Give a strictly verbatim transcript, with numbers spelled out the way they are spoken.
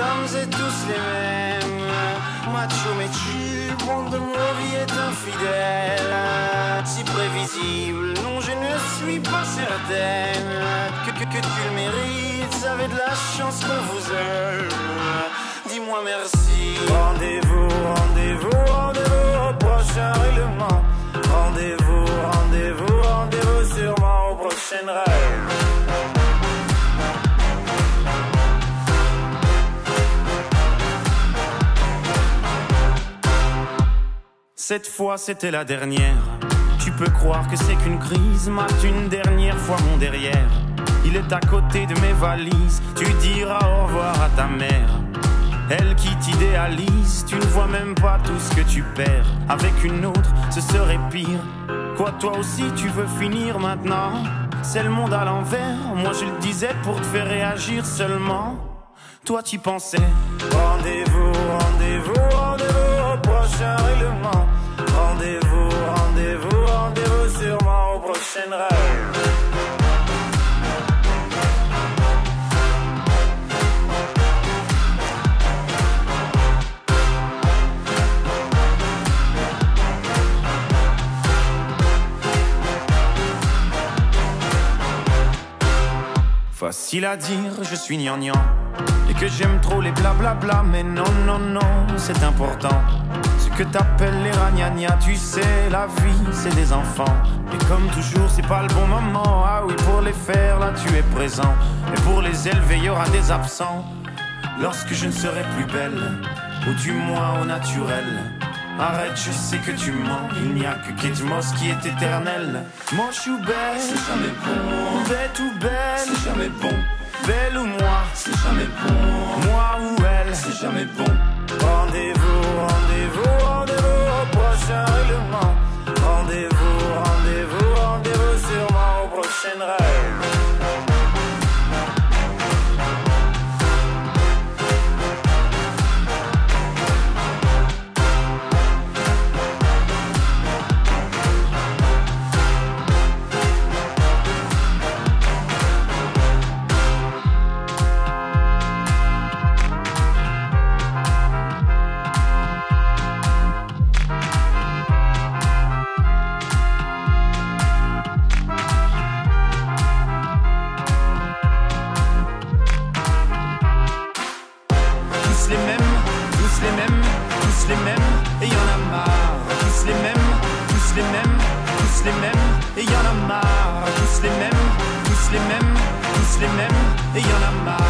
sommes et tous les mêmes. Macho mais tu, monde de mon vie est infidèle. Si prévisible, non je ne suis pas certaine que, que, que tu le mérites, vous avez de la chance qu'on vous aime. Dis-moi merci. Rendez-vous, rendez-vous, rendez-vous au prochain règlement. Rendez-vous, rendez-vous, rendez-vous sûrement au prochain rêve. Cette fois c'était la dernière. Tu peux croire que c'est qu'une crise, mate une dernière fois mon derrière. Il est à côté de mes valises, tu diras au revoir à ta mère. Elle qui t'idéalise, tu ne vois même pas tout ce que tu perds. Avec une autre, ce serait pire. Quoi, toi aussi tu veux finir maintenant? C'est le monde à l'envers, moi je le disais pour te faire réagir seulement. Toi tu pensais. Rendez-vous, rendez-vous, rendez-vous au prochain règlement. Rendez-vous, rendez-vous, rendez-vous sûrement au prochain rêve. Facile à dire, je suis gnangnan et que j'aime trop les blablabla, mais non, non, non, c'est important. Ce que t'appelles les ragnagnas, tu sais, la vie, c'est des enfants. Et comme toujours, c'est pas le bon moment. Ah oui, pour les faire, là, tu es présent. Et pour les élever, il y aura des absents. Lorsque je ne serai plus belle, ou du moins au naturel. Arrête, je sais que tu mens. Il n'y a que Kate Moss qui est éternel. Moche ou belle, c'est jamais bon. Bête ou belle, c'est jamais bon. Belle ou moi, c'est jamais bon. Moi ou elle, c'est jamais bon. Rendez-vous, rendez-vous, rendez-vous au prochain règlement. Rendez-vous, rendez-vous, rendez-vous sûrement au prochain rêve. Les mêmes, et y en a marre. Tous les mêmes, tous les mêmes, tous les mêmes, et y en a marre. Tous les mêmes, tous les mêmes, tous les mêmes, et y en a marre.